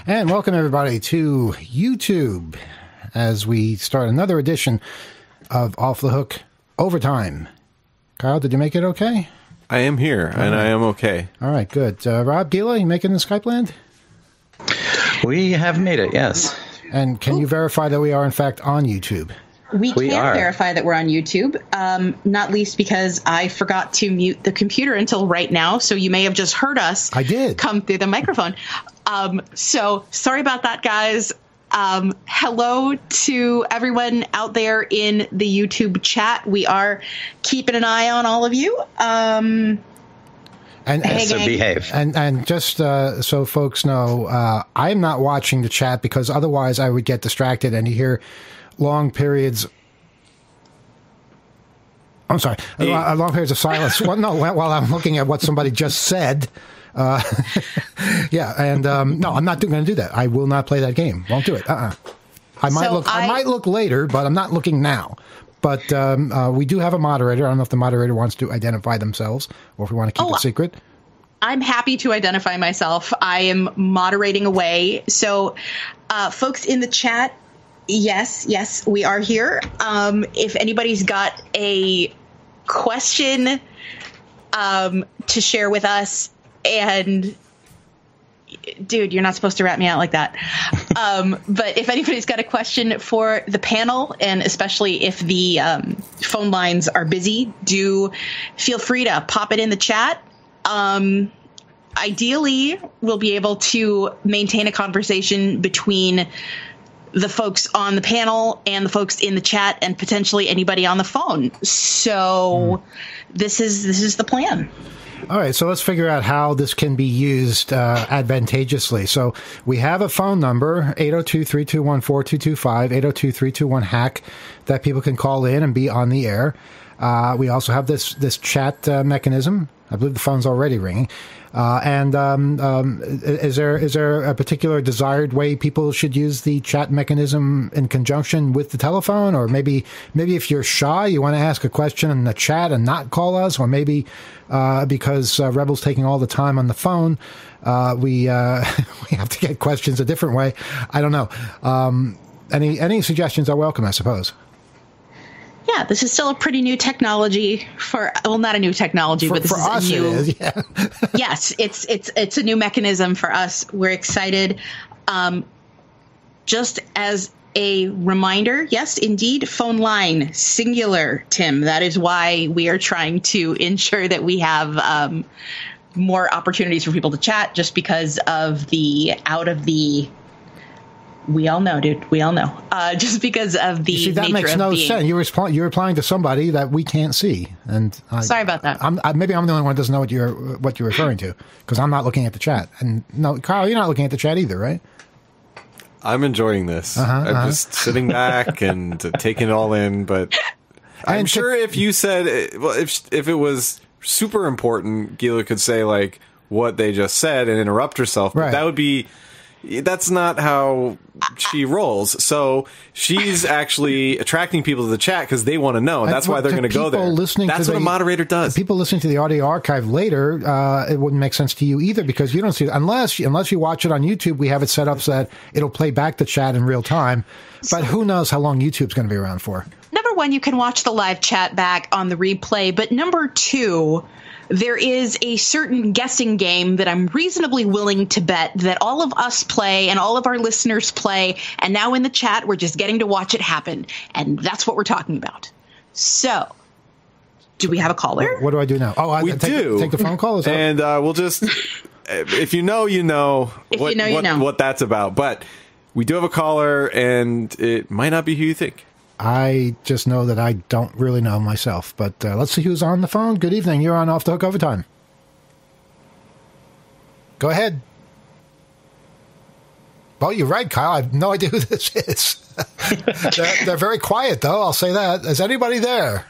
And welcome everybody to YouTube as we start another edition of Off the Hook Overtime. Kyle, did you make it okay? I am here, and I am okay. All right, good. Rob, Gila, you making the Skype land? We have made it, yes. And can you verify that we are, in fact, on YouTube? We can verify that we're on YouTube, not least because I forgot to mute the computer until right now, so you may have just heard us come through the microphone. So sorry about that, guys. Hello to everyone out there in the YouTube chat. We are keeping an eye on all of you. Behave. And just so folks know, I'm not watching the chat because otherwise I would get distracted and you hear long periods. I'm sorry, long periods of silence. While I'm looking at what somebody just said. Yeah, and no, I'm not going to do that. I will not play that game. Won't do it. I might look later, but I'm not looking now. But we do have a moderator. I don't know if the moderator wants to identify themselves or if we want to keep it secret. I'm happy to identify myself. I am moderating away. So, folks in the chat, yes, we are here. If anybody's got a question to share with us, and dude, you're not supposed to rat me out like that. But if anybody's got a question for the panel, and especially if the phone lines are busy, do feel free to pop it in the chat. Ideally, we'll be able to maintain a conversation between the folks on the panel and the folks in the chat and potentially anybody on the phone. So this is the plan. All right, so let's figure out how this can be used advantageously. So we have a phone number, 802-321-4225, 802-321-HACK, that people can call in and be on the air. We also have this chat mechanism. I believe the phone's already ringing. Is there a particular desired way people should use the chat mechanism in conjunction with the telephone? Or maybe if you're shy, you want to ask a question in the chat and not call us? Or maybe because Rebel's taking all the time on the phone, we have to get questions a different way. I don't know. Any suggestions are welcome, I suppose. Yeah, this is still a pretty new technology not a new technology, but this is us, a new. It is, yeah. Yes, it's a new mechanism for us. We're excited. Just as a reminder, yes, indeed, phone line singular, Tim. That is why we are trying to ensure that we have more opportunities for people to chat, just because of we all know, dude. We all know. Just because of the that nature makes of no being. sense. You're replying to somebody that we can't see, and Sorry about that. Maybe I'm the only one that doesn't know what you're referring to, because I'm not looking at the chat. And no, Kyle, you're not looking at the chat either, right? I'm enjoying this. I'm just sitting back and taking it all in. But I'm sure if you said, if it was super important, Gila could say like what they just said and interrupt herself. But right. That would be. That's not how she rolls. So she's actually attracting people to the chat because they want to know. That's why they're going to go there. That's what a moderator does. People listening to the audio archive later, it wouldn't make sense to you either because you don't see it. Unless you watch it on YouTube, we have it set up so that it'll play back the chat in real time. But who knows how long YouTube's going to be around for. Number one, you can watch the live chat back on the replay. But number two, there is a certain guessing game that I'm reasonably willing to bet that all of us play and all of our listeners play. And now in the chat, we're just getting to watch it happen. And that's what we're talking about. So, do we have a caller? What do I do now? Oh, we do. Take the phone call? And we'll just, if you know, you know what that's about. But we do have a caller, and it might not be who you think. I just know that I don't really know myself, but let's see who's on the phone. Good evening. You're on Off the Hook Overtime. Go ahead. Oh, you're right, Kyle. I have no idea who this is. They're very quiet, though. I'll say that. Is anybody there?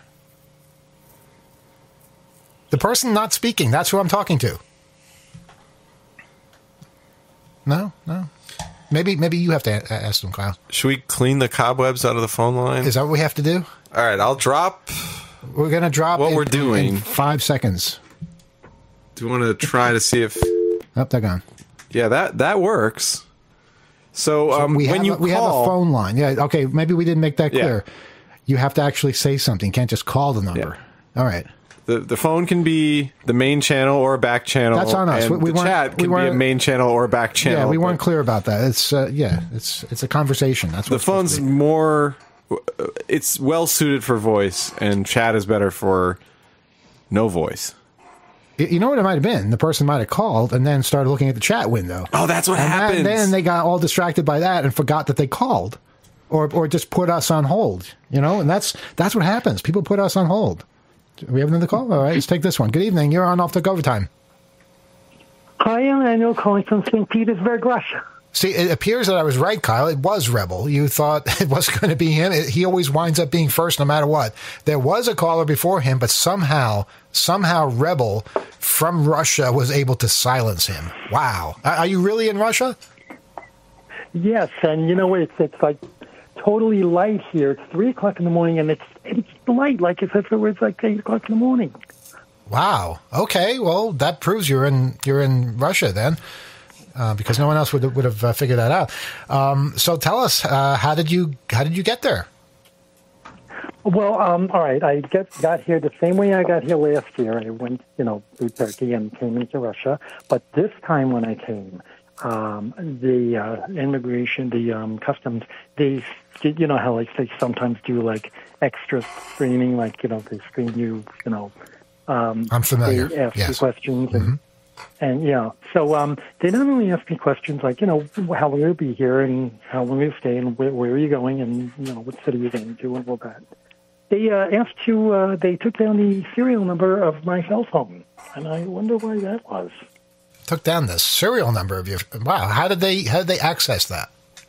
The person not speaking. That's who I'm talking to. No. Maybe you have to ask them, Kyle. Should we clean the cobwebs out of the phone line? Is that what we have to do? All right, I'll drop. We're going to drop what we're doing in 5 seconds. Do you want to try to see if... Oh, they're gone. Yeah, that works. So we when have a phone line. Yeah. Okay. Maybe we didn't make that clear. You have to actually say something. You can't just call the number. Yeah. All right. The phone can be the main channel or a back channel. That's on us. And the chat can be a main channel or a back channel. Yeah, we weren't clear about that. It's a conversation. That's what the phone's more. It's well suited for voice, and chat is better for no voice. You know what it might have been? The person might have called and then started looking at the chat window. Oh, that's what happens. And then they got all distracted by that and forgot that they called, or just put us on hold. And that's what happens. People put us on hold. We have another call? All right, let's take this one. Good evening. You're on Off the Overtime. Hi, I'm Daniel calling from St. Petersburg, Russia. See, it appears that I was right, Kyle. It was Rebel. You thought it was going to be him. He always winds up being first no matter what. There was a caller before him, but somehow Rebel from Russia was able to silence him. Wow. Are you really in Russia? Yes, and it's like totally light here. It's 3 o'clock in the morning, and it's light, like as if it was like 8 o'clock in the morning. Wow. Okay. Well, that proves you're in Russia then, because no one else would have figured that out. So tell us, how did you get there? Well, all right. I got here the same way I got here last year. I went, through Turkey and came into Russia. But this time when I came, the immigration, the customs, they, how like they sometimes do like extra screening, like they screen you, I'm familiar. They ask you questions and so they not only ask me questions like how long you'll be here and how long you'll stay and where are you going and what city you're going to and all that. They asked you. They took down the serial number of my cell phone, and I wonder why that was. Took down the serial number of your. Wow, how did they access that?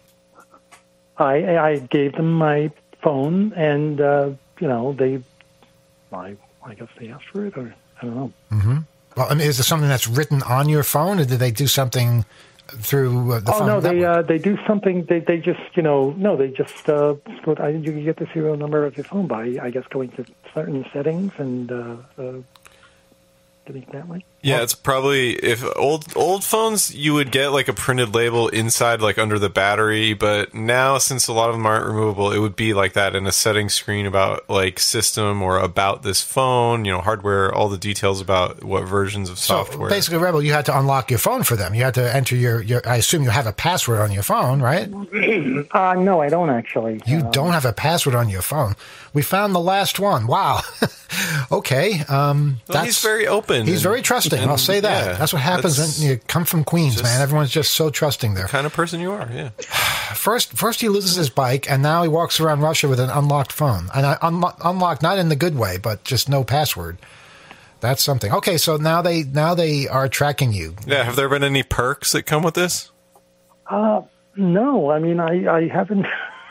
I gave them my phone, and they. I guess they asked for it, or I don't know. Mm-hmm. Well, I mean, is there something that's written on your phone, or did they do something through the phone? Oh no, they do something. They just they just you can get the serial number of your phone by I guess going to certain settings and getting it that way. Yeah, it's probably if old phones you would get like a printed label inside like under the battery, but now since a lot of them aren't removable, it would be like that in a settings screen about like system or about this phone, hardware, all the details about what versions of software. So basically, Rebel, you had to unlock your phone for them. You had to enter your I assume you have a password on your phone, right? No, I don't actually. You don't have a password on your phone. We found the last one. Wow. Okay. He's very open. He's very trusting. I'll say that. Yeah, that's what happens when you come from Queens, man. Everyone's just so trusting there. The kind of person you are, yeah. First he loses his bike, and now he walks around Russia with an unlocked phone. And unlocked not in the good way, but just no password. That's something. Okay, so now they are tracking you. Yeah, have there been any perks that come with this? No, I mean I haven't.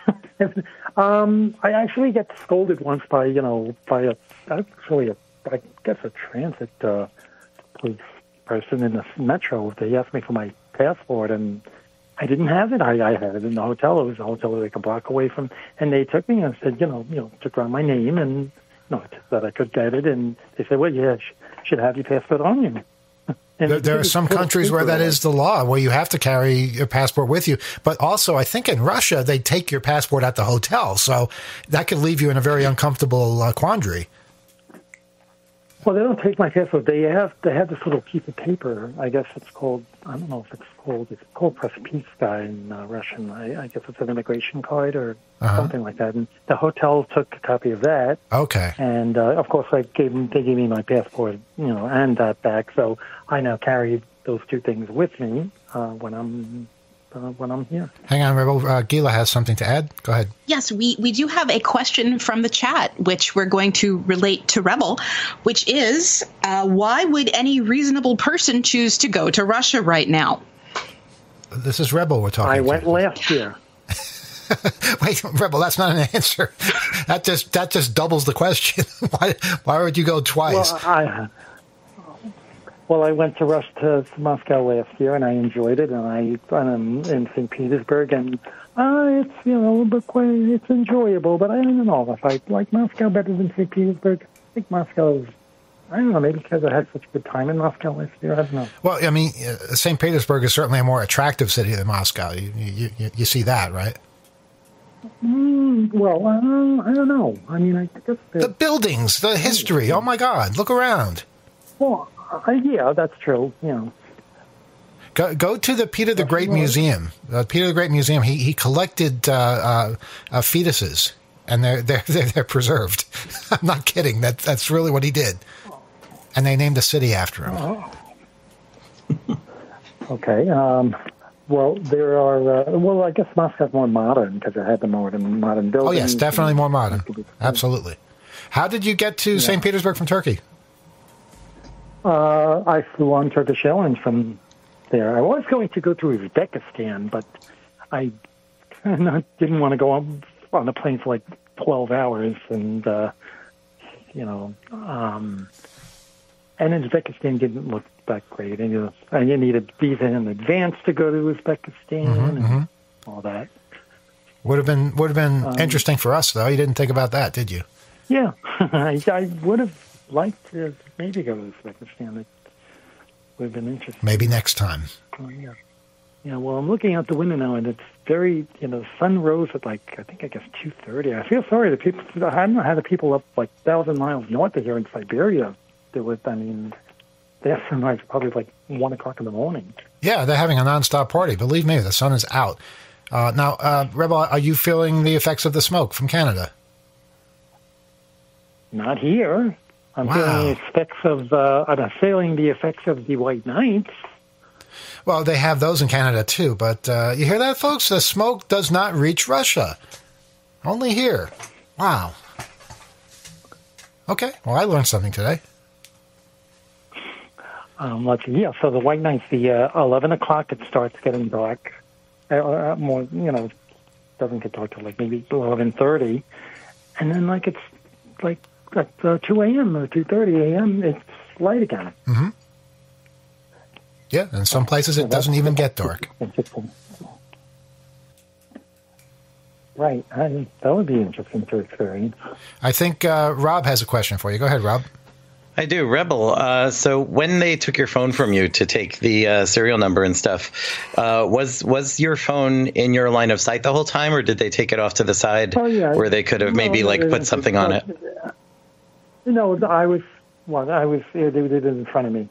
I actually get scolded once by I guess a transit police person in the metro. They asked me for my passport, and I didn't have it. I had it in the hotel. It was a hotel like a block away from, and they took me and said, took around my name and that I could get it, and they said, well, yeah, should have your passport on you. There are some countries where that is the law, where you have to carry your passport with you. But also, I think in Russia, they take your passport at the hotel. So that could leave you in a very uncomfortable quandary. Well, they don't take my passport. They have this little piece of paper. I guess it's called, I don't know if it's called Prospitska in Russian. I guess it's an immigration card or something like that. And the hotel took a copy of that. Okay. And, of course, they gave me my passport, and that back. So I now carry those two things with me when I'm here. Hang on, Rebel. Gila has something to add. Go ahead. Yes, we do have a question from the chat, which we're going to relate to Rebel, which is, why would any reasonable person choose to go to Russia right now? This is Rebel we're talking I went last year. Wait, Rebel, that's not an answer. That just doubles the question. Why would you go twice? Well, I went to Moscow last year, and I enjoyed it, and I'm in St. Petersburg, and it's it's enjoyable. But I don't know if I like Moscow better than St. Petersburg. I think Moscow is I don't know, maybe because I had such a good time in Moscow last year. I don't know. Well, I mean, St. Petersburg is certainly a more attractive city than Moscow. You see that, right? Well, I don't know. I mean, I guess the buildings, the history. Oh my God, look around. Well, yeah, that's true. You know, go to the Peter the Great Museum. Peter the Great Museum. He collected fetuses, and they're preserved. I'm not kidding. That's really what he did. And they named a city after him. Okay. Well, there are. I guess Moscow's more modern because it had the modern buildings. Oh yes, definitely more modern. Absolutely. How did you get to St. Petersburg from Turkey? I flew on Turkish Airlines from there. I was going to go to Uzbekistan, but I didn't want to go on a plane for like 12 hours, and and Uzbekistan didn't look that great. And you needed visa in advance to go to Uzbekistan and all that. Would have been interesting for us, though. You didn't think about that, did you? Yeah, I would have liked to maybe go to Uzbekistan. It would have been interesting. Maybe next time. Oh, yeah. Yeah, well, I'm looking out the window now, and it's very, the sun rose at I guess 2:30. I feel sorry to people. I don't know how the people up 1,000 miles north of here in Siberia do it. I mean, their sunrise is probably 1 o'clock in the morning. Yeah, they're having a nonstop party. Believe me, the sun is out. Now, Rebel, are you feeling the effects of the smoke from Canada? Not here. I'm feeling the effects of the white nights. Well, they have those in Canada too, but you hear that, folks? The smoke does not reach Russia. Only here. Wow. Okay, well, I learned something today. Let's see. Yeah, so the white nights, the 11 o'clock, it starts getting dark. More, it doesn't get dark till maybe 11:30, and then it's at 2 a.m. or 2:30 a.m. it's light again. Mm-hmm. Yeah, in some places it doesn't even get dark. Right. That would be interesting to experience. I think Rob has a question for you. Go ahead, Rob. I do. Rebel, so when they took your phone from you to take the serial number and stuff, was your phone in your line of sight the whole time, or did they take it off to the side where they could have put something on it? No, I was they did it in front of me.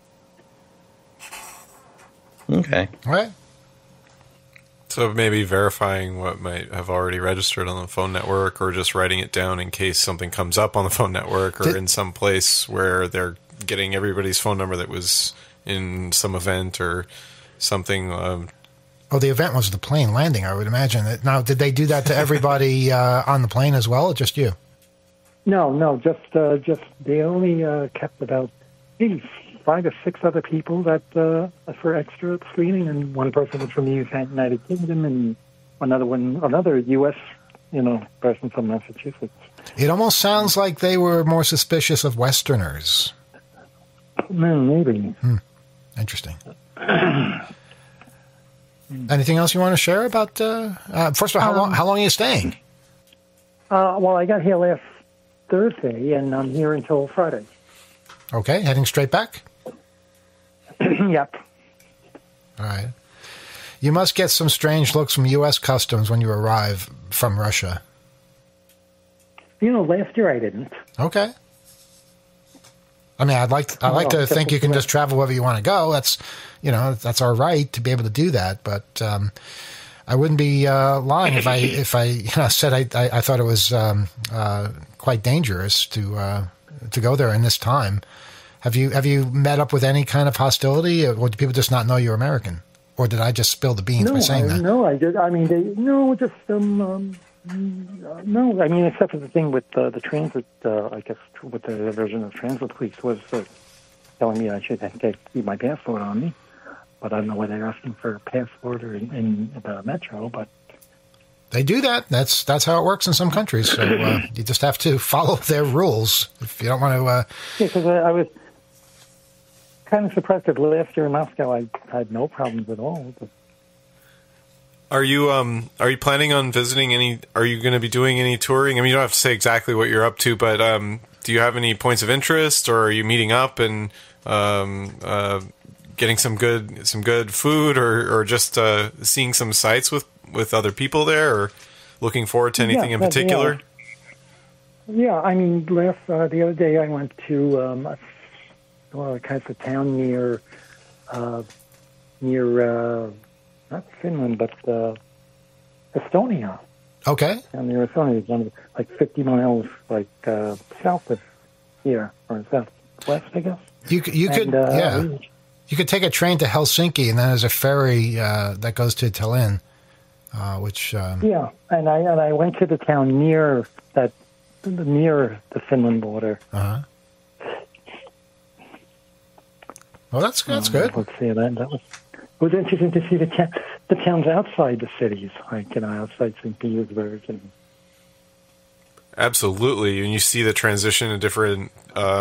Okay. All right. So maybe verifying what might have already registered on the phone network, or just writing it down in case something comes up on the phone network, or in some place where they're getting everybody's phone number that was in some event or something. The event was the plane landing, I would imagine. Now, did they do that to everybody on the plane as well, or just you? No, just they only kept about maybe 5 or 6 other people that for extra screening, and one person was from the United Kingdom, and another U.S. person from Massachusetts. It almost sounds like they were more suspicious of Westerners. Maybe. Interesting. Anything else you want to share about? First of all, how long are you staying? Well, I got here last Thursday, and I'm here until Friday. Okay, heading straight back? Yep. All right. You must get some strange looks from U.S. Customs when you arrive from Russia. Last year I didn't. Okay. I mean, I'd like to think you can just travel wherever you want to go. That's, that's our right to be able to do that. But I wouldn't be lying if I said I thought it was quite dangerous to go there in this time. Have you met up with any kind of hostility, or do people just not know you're American? Or did I just spill the beans by saying that? No, I did. I mean, no. I mean, except for the thing with the transit. I guess with the version of transit police was telling me I should keep my passport on me, but I don't know whether they're asking for a passport or in the metro. But they do that. That's how it works in some countries. So you just have to follow their rules if you don't want to. Yeah, because I was kind of surprised that last year in Moscow I had no problems at all. Are you planning on visiting any? Are you going to be doing any touring? I mean, you don't have to say exactly what you're up to, but do you have any points of interest, or are you meeting up and getting some good food, or just seeing some sights with other people there, or looking forward to anything in particular? Yeah, I mean, the other day I went to kind of a town near not Finland, but Estonia. Okay. And near Estonia is one of like 50 miles south of here, or southwest, I guess. You could you could take a train to Helsinki, and then there's a ferry that goes to Tallinn, which and I went to the town near the Finland border. Uh-huh. Well, that's good. Let's see, it was interesting to see the towns outside the cities, outside St. Petersburg. And absolutely, and you see the transition in different,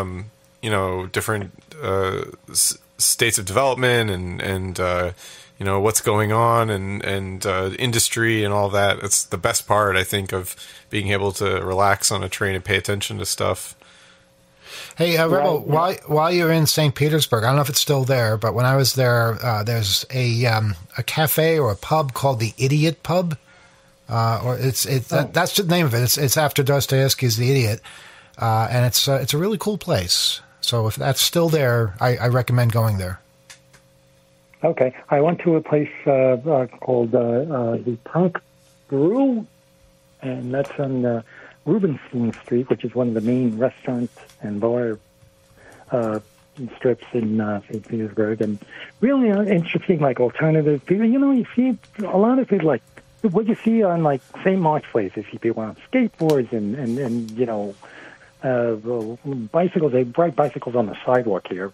states of development and what's going on and industry and all that. It's the best part, I think, of being able to relax on a train and pay attention to stuff. Hey, Rebel, while you're in St. Petersburg, I don't know if it's still there, but when I was there, there's a cafe or a pub called the Idiot Pub, that's the name of it. It's after Dostoevsky's The Idiot, and it's a really cool place. So if that's still there, I recommend going there. Okay, I went to a place called the Punk Brew, and that's on Rubenstein Street, which is one of the main restaurants and bar strips in St. Petersburg, and really interesting, alternative people. You see a lot of people, like what you see on St. Mark's Place. You see people on skateboards and bicycles. They ride bicycles on the sidewalk here.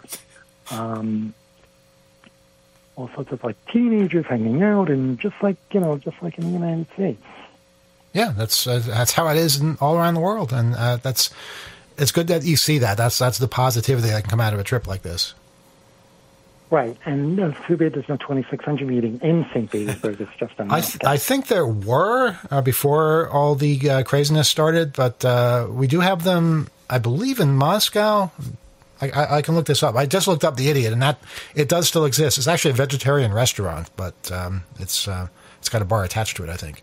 All sorts of teenagers hanging out, and just like in the United States. Yeah, that's how it is all around the world, and it's good that you see that. That's the positivity that can come out of a trip like this. Right, and it's too bad there's no 2600 meeting in St. Petersburg. It's just a I think there were before all the craziness started, but we do have them, I believe, in Moscow. I can look this up. I just looked up The Idiot, and that it does still exist. It's actually a vegetarian restaurant, but it's got a bar attached to it, I think.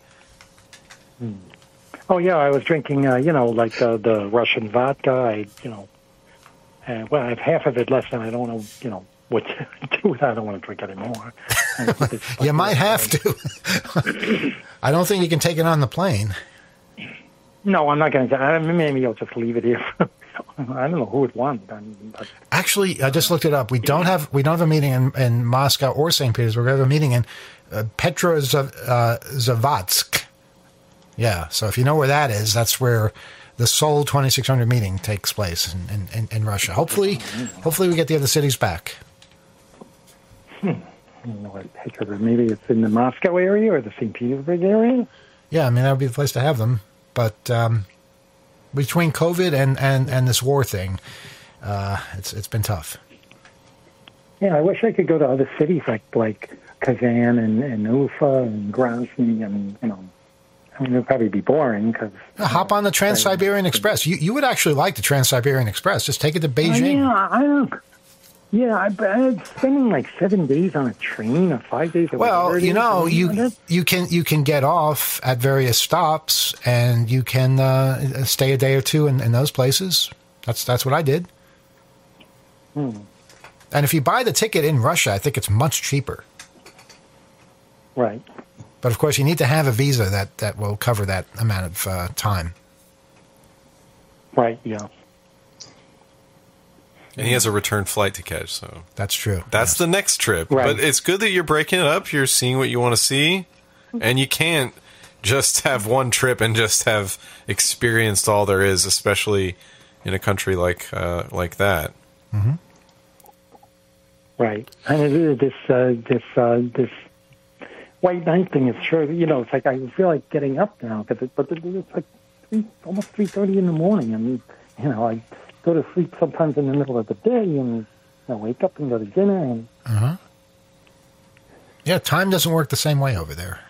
Oh yeah, I was drinking, the Russian vodka. I have half of it left, and I don't know, what to do with it. I don't want to drink anymore. You might have to. I don't think you can take it on the plane. No, I'm not going to. Maybe I'll just leave it here. I don't know who would want. Actually, I just looked it up. We don't have a meeting in Moscow or St. Petersburg. We have a meeting in Petrozavodsk. Yeah, so if you know where that is, that's where the Seoul 2600 meeting takes place in Russia. Hopefully we get the other cities back. I don't know what Petrozavodsk. Maybe it's in the Moscow area or the St. Petersburg area. Yeah, I mean that would be the place to have them. But between COVID and this war thing, it's been tough. Yeah, I wish I could go to other cities like Kazan and Ufa and Grozny and it would probably be boring because... Hop on the Trans-Siberian Express. You would actually like the Trans-Siberian Express. Just take it to Beijing. I'm spending 7 days on a train or 5 days. Well, you can get off at various stops and you can stay a day or two in those places. That's what I did. And if you buy the ticket in Russia, I think it's much cheaper. Right. But, of course, you need to have a visa that will cover that amount of time. Right, yeah. And he has a return flight to catch, so... That's true. That's the next trip. Right. But it's good that you're breaking it up. You're seeing what you want to see. And you can't just have one trip and just have experienced all there is, especially in a country like that. Mm-hmm. Right. And this white night thing is sure, it's like I feel like getting up now, but it's almost 3:30 in the morning, and I go to sleep sometimes in the middle of the day, and I wake up and go to dinner. And yeah, time doesn't work the same way over there.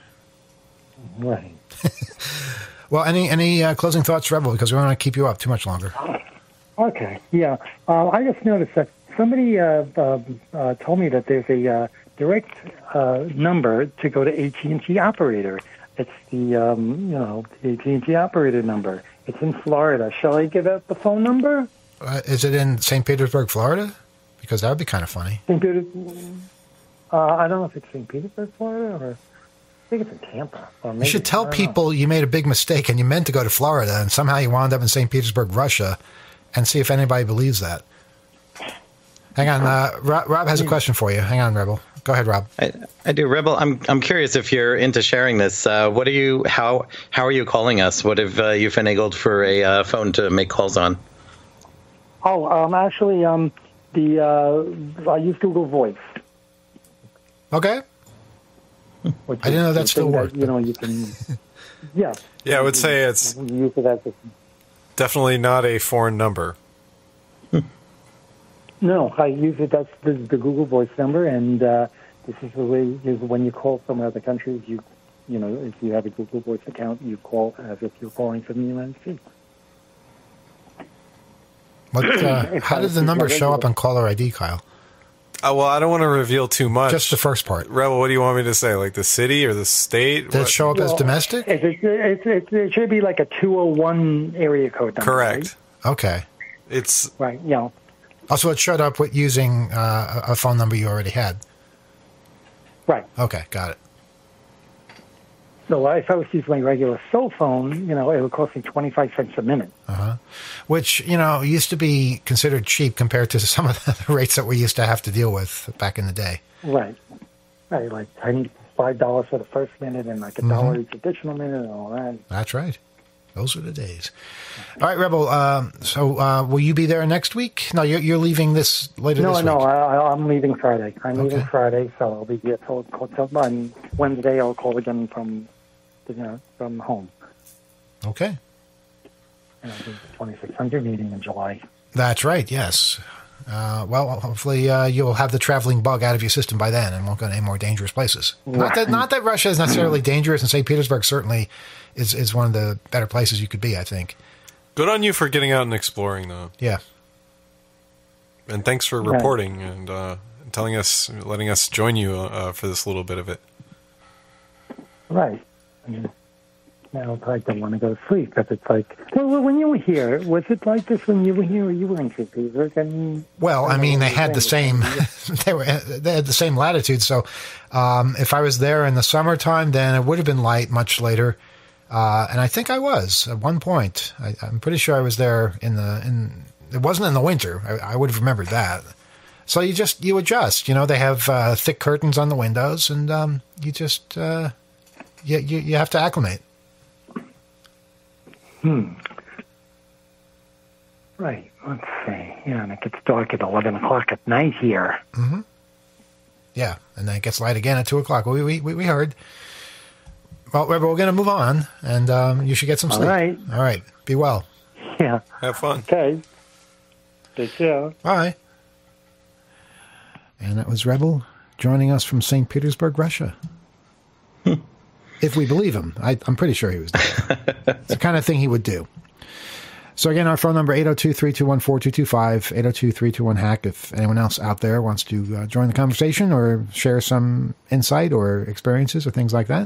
Right. Well, any closing thoughts, Rebel? Because we don't want to keep you up too much longer. Okay, yeah. I just noticed that somebody told me that there's a direct number to go to AT&T operator. It's the the AT&T operator number. It's in Florida. Shall I give out the phone number? Is it in St. Petersburg, Florida? Because that would be kind of funny. St. Peter. I don't know if it's St. Petersburg, Florida, or I think it's in Tampa. Or maybe, you should tell people you made a big mistake and you meant to go to Florida, and somehow you wound up in St. Petersburg, Russia, and see if anybody believes that. Hang on, Rob has a question for you. Hang on, Rebel. Go ahead, Rob. I do, Rebel. I'm curious if you're into sharing this. What are you? How are you calling us? What have you finagled for a phone to make calls on? Oh, actually, I use Google Voice. Okay. I didn't know that still worked. You can. Yeah. Yeah, I would say it's use it as definitely not a foreign number. No, I use it. This is the Google Voice number, and this is the way. Is when you call from other countries, if you have a Google Voice account, you call as if you're calling from the United States. How did the number show up on caller ID, Kyle? Well, I don't want to reveal too much. Just the first part. Rebel, what do you want me to say? Like the city or the state? Did it show up as domestic? It should be like a 201 area code number. Correct. Right? Okay. It's right. Yeah. Also, it showed up with using a phone number you already had. Right. Okay, got it. So if I was using my regular cell phone, it would cost me 25 cents a minute. Uh-huh. Which, used to be considered cheap compared to some of the rates that we used to have to deal with back in the day. Right. Right, like I need $5 for the first minute and like $1 each additional minute and all that. That's right. Those were the days. All right, Rebel. So will you be there next week? No, you're leaving this later this week. No, I'm leaving Friday. Leaving Friday, so I'll be here till on Wednesday. I'll call again from home. Okay. And I'll do the 2600 meeting in July. That's right, yes. Well, hopefully you'll have the traveling bug out of your system by then and won't go to any more dangerous places. Right. Not that Russia is necessarily dangerous, and St. Petersburg certainly is one of the better places you could be, I think. Good on you for getting out and exploring, though. Yeah. And thanks for reporting and letting us join you for this little bit of it. Right. Now I don't want to go to sleep because it's like, well, when you were here, was it like this when you were here or you were in St. Petersburg? They had the same, they had the same latitude. So if I was there in the summertime, then it would have been light much later. And I think I was at one point. I'm pretty sure I was there it wasn't in the winter. I would have remembered that. So you adjust, they have thick curtains on the windows and you just, you have to acclimate. Right. Let's see. Yeah, and it gets dark at 11 o'clock at night here. Mm-hmm. Yeah, and then it gets light again at 2 o'clock. We heard. Well, we're going to move on, and you should get some sleep. All right. Be well. Yeah. Have fun. Okay. Take care. Bye. And that was Rebel joining us from St. Petersburg, Russia. If we believe him. I'm pretty sure he was there. It's the kind of thing he would do. So again, our phone number, 802-321-4225, 802-321-HACK, if anyone else out there wants to join the conversation or share some insight or experiences or things like that.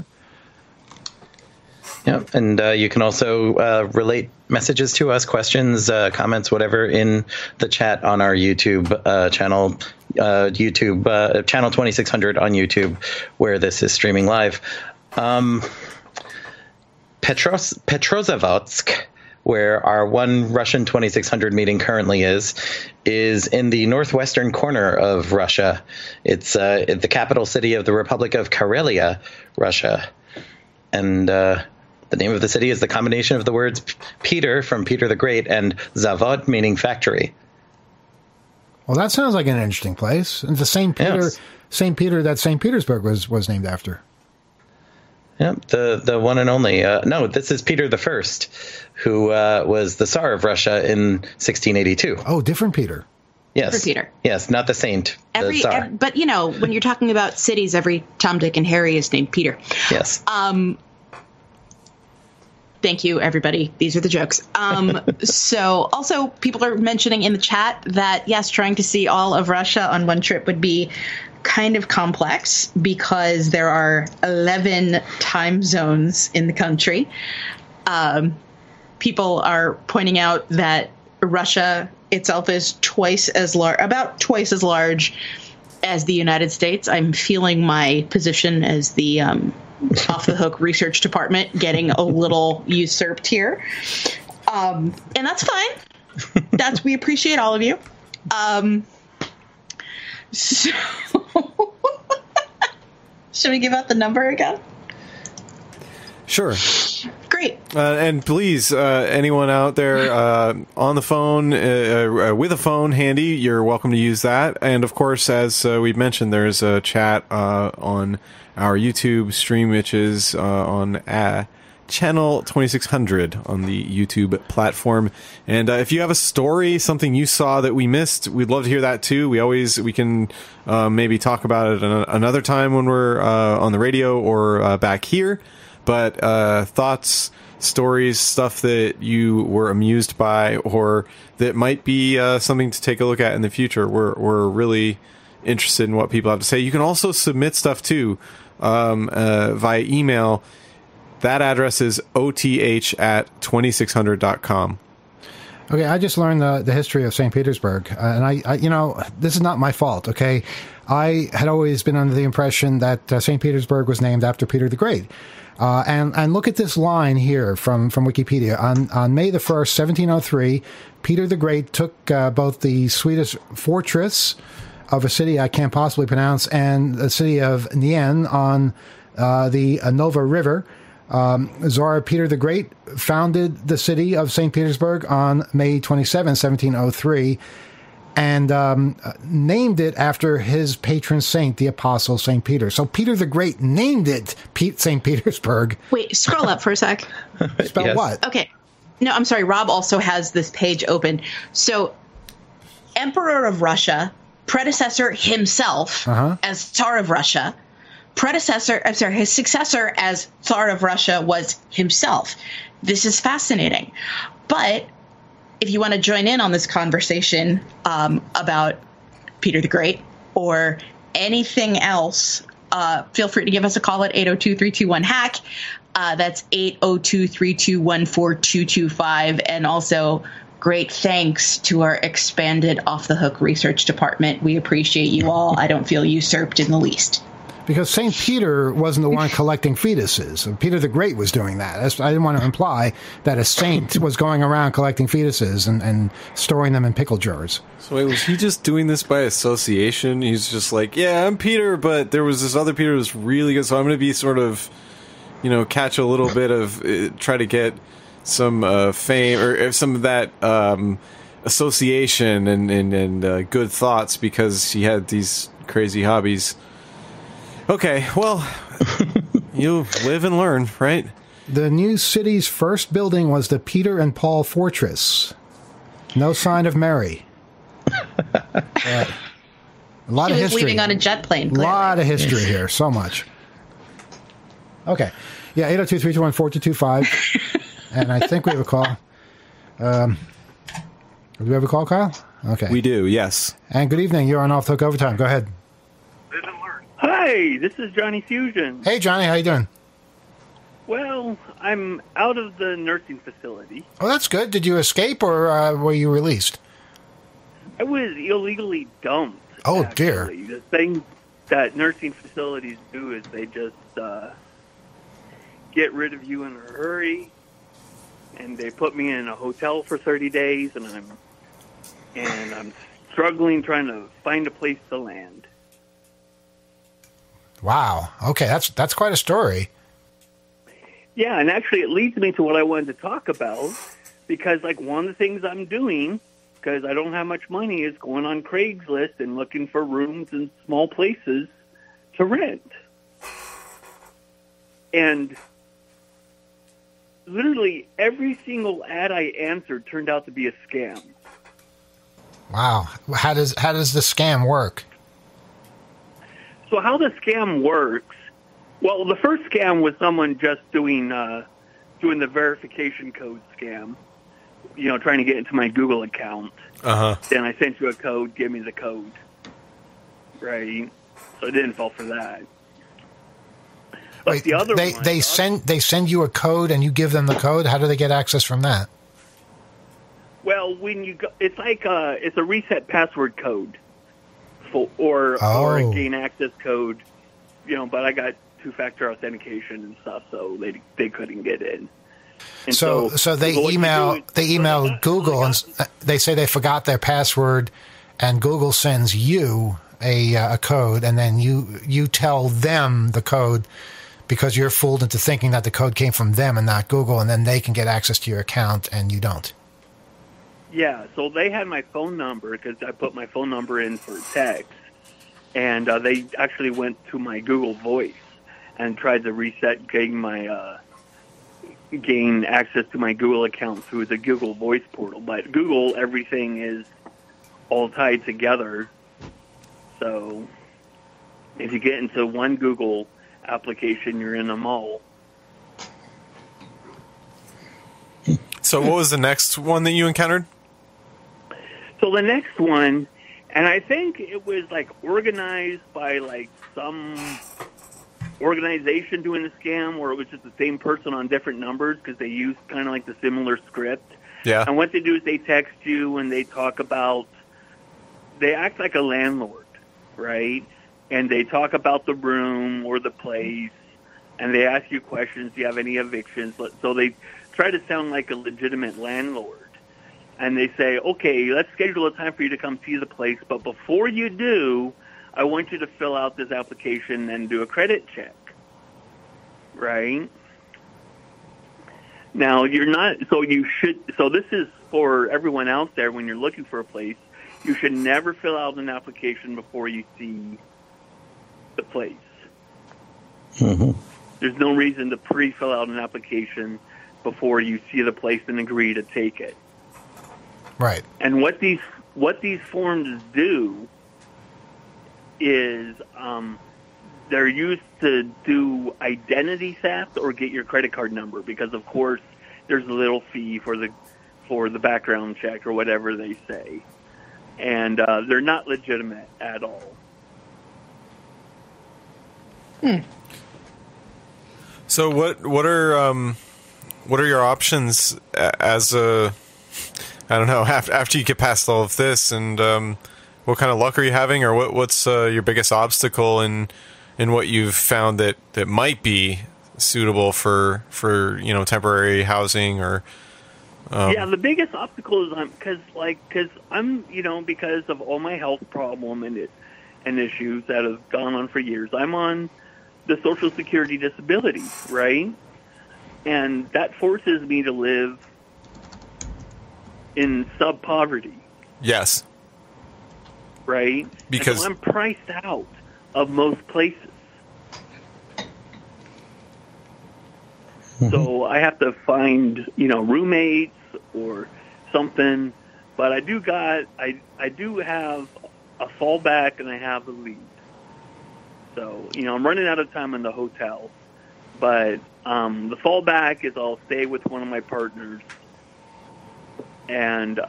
Yeah, and you can also relate messages to us, questions, comments, whatever, in the chat on our YouTube channel, channel 2600 on YouTube, where this is streaming live. Petrozavodsk, where our one Russian 2600 meeting currently is in the northwestern corner of Russia. It's the capital city of the Republic of Karelia, Russia. And the name of the city is the combination of the words Peter from Peter the Great and Zavod, meaning factory. Well, that sounds like an interesting place. And the St. Peter that St. Petersburg was named after. Yeah, the one and only. No, this is Peter the First, who was the Tsar of Russia in 1682. Oh, different Peter. Yes. Different Peter. Yes, not the saint. The Tsar. But, when you're talking about cities, every Tom, Dick, and Harry is named Peter. Yes. Thank you, everybody. These are the jokes. So also people are mentioning in the chat that, yes, trying to see all of Russia on one trip would be kind of complex because there are 11 time zones in the country. People are pointing out that Russia itself is about twice as large as the United States. I'm feeling my position as the off the hook research department getting a little usurped here. And that's fine. We appreciate all of you. So should we give out the number again? Sure. Great. And please, anyone out there on the phone, with a phone handy, you're welcome to use that. And of course, as we've mentioned, there's a chat on our YouTube stream, which is on channel 2600 on the YouTube platform. And if you have a story, something you saw that we missed, we'd love to hear that too. We can maybe talk about it another time when we're on the radio or back here. But thoughts, stories, stuff that you were amused by, or that might be something to take a look at in the future, we're really interested in what people have to say. You can also submit stuff too via email. That address is oth@2600.com. Okay, I just learned the history of St. Petersburg, and I this is not my fault, okay? I had always been under the impression that St. Petersburg was named after Peter the Great. And look at this line here from Wikipedia. On May the 1st, 1703, Peter the Great took both the Swedish fortress of a city I can't possibly pronounce and the city of Nien on the Nova River. Tsar Peter the Great founded the city of St. Petersburg on May 27, 1703, and named it after his patron saint, the Apostle St. Peter. So Peter the Great named it St. Petersburg. Wait, scroll up for a sec. Spell yes. What? Okay. No, I'm sorry. Rob also has this page open. So Emperor of Russia, predecessor himself as Tsar of Russia, his successor as Tsar of Russia was himself. This is fascinating. But if you want to join in on this conversation about Peter the Great or anything else, feel free to give us a call at 802-321-HACK. That's 802-321-4225. And also, great thanks to our expanded Off the Hook research department. We appreciate you all. I don't feel usurped in the least. Because St. Peter wasn't the one collecting fetuses. Peter the Great was doing that. I didn't want to imply that a saint was going around collecting fetuses and storing them in pickle jars. So wait, was he just doing this by association? He's just like, yeah, I'm Peter, but there was this other Peter who was really good, so I'm going to be sort of, catch a little bit of, try to get some fame or some of that association and good thoughts because he had these crazy hobbies. Okay, well, you live and learn, right? The new city's first building was the Peter and Paul Fortress. No sign of Mary. A lot of history. Leaving on a jet plane. A lot of history here. So much. Okay. Yeah, 802-321-4225. And I think we have a call. Do we have a call, Kyle? Okay. We do, yes. And good evening. You're on Off the Hook Overtime. Go ahead. Hi, this is Johnny Fusion. Hey, Johnny. How you doing? Well, I'm out of the nursing facility. Oh, that's good. Did you escape or were you released? I was illegally dumped. Oh, actually. Dear. The thing that nursing facilities do is they just get rid of you in a hurry, and they put me in a hotel for 30 days, and I'm struggling trying to find a place to land. Wow. Okay, that's quite a story. Yeah, and actually it leads me to what I wanted to talk about, because one of the things I'm doing, because I don't have much money, is going on Craigslist and looking for rooms in small places to rent. And literally every single ad I answered turned out to be a scam. Wow. How does the scam work? So how the scam works, well, the first scam was someone just doing doing the verification code scam, trying to get into my Google account. Then I sent you a code, give me the code. Right? So I didn't fall for that. But wait, the other they send you a code and you give them the code? How do they get access from that? Well, when you go, it's like it's a reset password code or a gain access code, but I got two-factor authentication and stuff, so they couldn't get in. And so they email Google and they say they forgot their password, and Google sends you a code, and then you tell them the code because you're fooled into thinking that the code came from them and not Google, and then they can get access to your account and you don't. Yeah, so they had my phone number because I put my phone number in for text, and they actually went to my Google Voice and tried to reset gain access to my Google account through the Google Voice portal. But Google, everything is all tied together. So if you get into one Google application, you're in them all. So what was the next one that you encountered? So the next one, and I think it was organized by some organization doing the scam, or it was just the same person on different numbers because they use kind of like the similar script. Yeah. And what they do is they text you and they talk about, they act like a landlord, right? And they talk about the room or the place, and they ask you questions. Do you have any evictions? So they try to sound like a legitimate landlord. And they say, okay, let's schedule a time for you to come see the place, but before you do, I want you to fill out this application and do a credit check, right? Now, you're not, so this is for everyone out there when you're looking for a place, you should never fill out an application before you see the place. Mm-hmm. There's no reason to pre-fill out an application before you see the place and agree to take it. Right. And what these forms do is they're used to do identity theft or get your credit card number because, of course, there's a little fee for the background check or whatever they say, and they're not legitimate at all. So what are your options as a, I don't know, after you get past all of this, and what kind of luck are you having, or what's your biggest obstacle in what you've found that might be suitable for temporary housing or? Yeah, the biggest obstacle is because of all my health problem and issues that have gone on for years, I'm on the Social Security disability, right? And that forces me to live in sub-poverty. Yes. Right? Because so I'm priced out of most places. Mm-hmm. So I have to find, roommates or something. But I do have a fallback and I have a lead. So, I'm running out of time in the hotel. But the fallback is I'll stay with one of my partners. And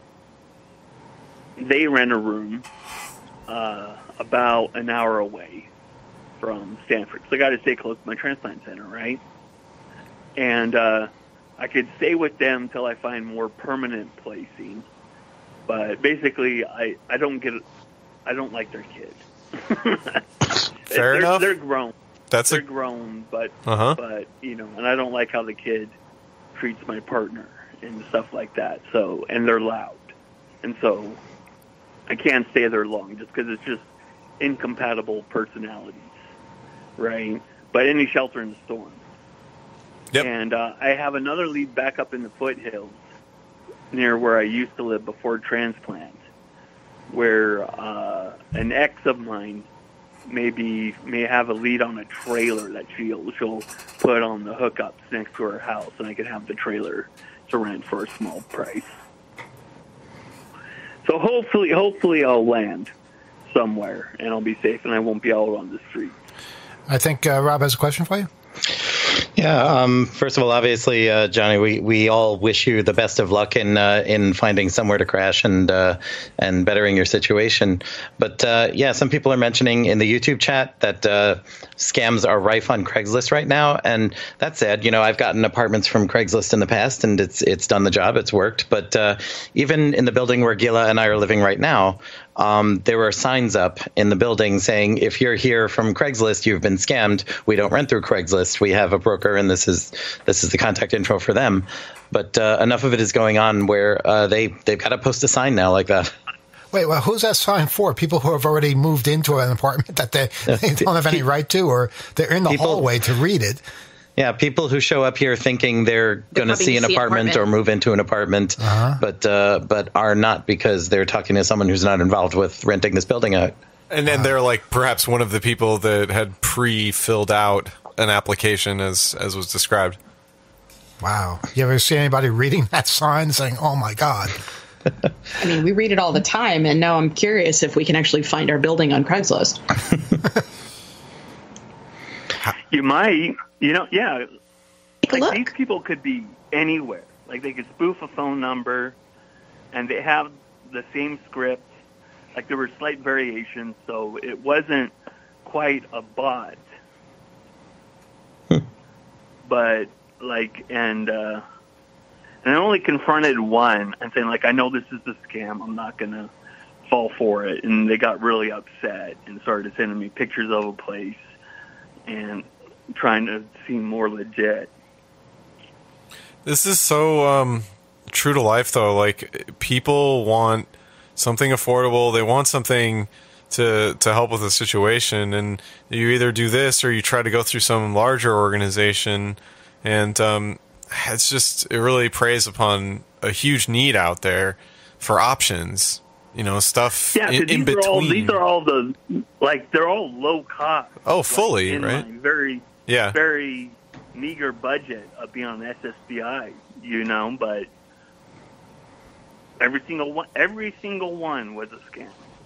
they rent a room about an hour away from Stanford. So I got to stay close to my transplant center, right? And I could stay with them till I find more permanent placing. But basically, I don't like their kid. Fair enough. They're grown. They're grown, but and I don't like how the kid treats my partner and stuff like that. So, and they're loud, and so I can't stay there long just because it's just incompatible personalities, right? But any shelter in the storm. Yep. And I have another lead back up in the foothills near where I used to live before transplant, where an ex of mine may have a lead on a trailer that she'll put on the hookups next to her house, and I can have the trailer to rent for a small price. So hopefully I'll land somewhere and I'll be safe and I won't be out on the street. I think Rob has a question for you. Yeah. First of all, obviously, Johnny, we all wish you the best of luck in finding somewhere to crash and bettering your situation. But yeah, some people are mentioning in the YouTube chat that scams are rife on Craigslist right now, and that said, I've gotten apartments from Craigslist in the past, and it's done the job, it's worked. But even in the building where Gila and I are living right now, there were signs up in the building saying, if you're here from Craigslist, you've been scammed. We don't rent through Craigslist. We have a broker, and this is the contact info for them. But enough of it is going on where they've got to post a sign now like that. Wait, well, who's that sign for? People who have already moved into an apartment that they don't have any right to, or they're in the hallway to read it. Yeah, people who show up here thinking they're going to see an apartment or move into an apartment, but are not, because they're talking to someone who's not involved with renting this building out. And then they're like perhaps one of the people that had pre-filled out an application as was described. Wow. You ever see anybody reading that sign saying, oh, my God? I mean, we read it all the time, and now I'm curious if we can actually find our building on Craigslist. You might, yeah. Take a look. These people could be anywhere. Like, they could spoof a phone number, and they have the same script. Like, there were slight variations, so it wasn't quite a bot. But, like, and I only confronted one and saying, like, I know this is a scam. I'm not going to fall for it. And they got really upset and started sending me pictures of a place and trying to seem more legit. This is so true to life, though. Like, people want something affordable. They want something to help with the situation. And you either do this or you try to go through some larger organization. And it really preys upon a huge need out there for options, stuff in between. These are all they're all low cost. Oh, fully, right? Very meager budget of being on SSBI, but every single one was a scam.